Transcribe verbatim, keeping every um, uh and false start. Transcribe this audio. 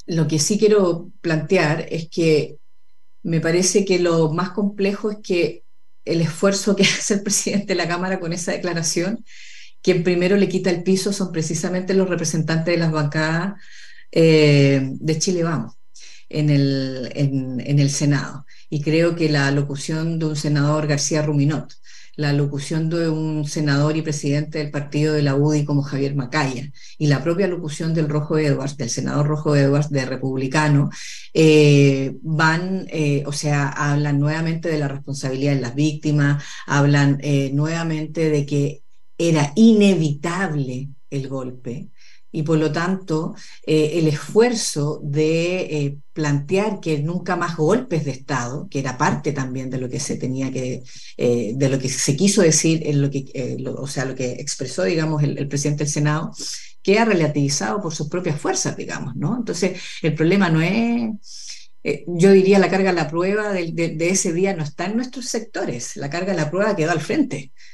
Lo que sí quiero plantear es que me parece que lo más complejo es que el esfuerzo que hace el presidente de la Cámara con esa declaración, quien primero le quita el piso son precisamente los representantes de las bancadas eh, de Chile Vamos en el, en, en el Senado. Y creo que la locución de un senador García Ruminot, la locución de un senador y presidente del partido de la U D I como Javier Macaya, y la propia locución del Rojo Edwards, del senador Rojo Edwards de Republicano, eh, van, eh, o sea, hablan nuevamente de la responsabilidad de las víctimas, hablan eh, nuevamente de que era inevitable el golpe, y por lo tanto eh, el esfuerzo de eh, plantear que nunca más golpes de Estado, que era parte también de lo que se tenía que, eh, de lo que se quiso decir, en lo que, eh, lo, o sea, lo que expresó, digamos, el, el presidente del Senado, queda relativizado por sus propias fuerzas, digamos, ¿no? Entonces, el problema no es, eh, yo diría, la carga a la prueba de, de, de ese día no está en nuestros sectores, la carga a la prueba quedó al frente.